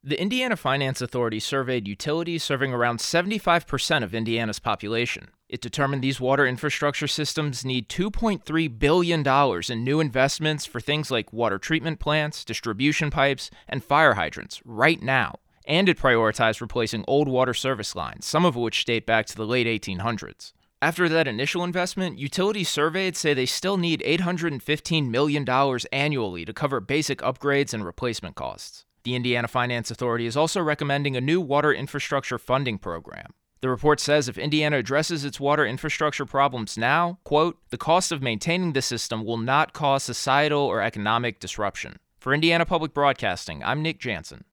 The Indiana Finance Authority surveyed utilities serving around 75% of Indiana's population. It determined these water infrastructure systems need $2.3 billion in new investments for things like water treatment plants, distribution pipes, and fire hydrants right now. And it prioritized replacing old water service lines, some of which date back to the late 1800s. After that initial investment, utilities surveyed say they still need $815 million annually to cover basic upgrades and replacement costs. The Indiana Finance Authority is also recommending a new water infrastructure funding program. The report says if Indiana addresses its water infrastructure problems now, quote, the cost of maintaining the system will not cause societal or economic disruption. For Indiana Public Broadcasting, I'm Nick Jansen.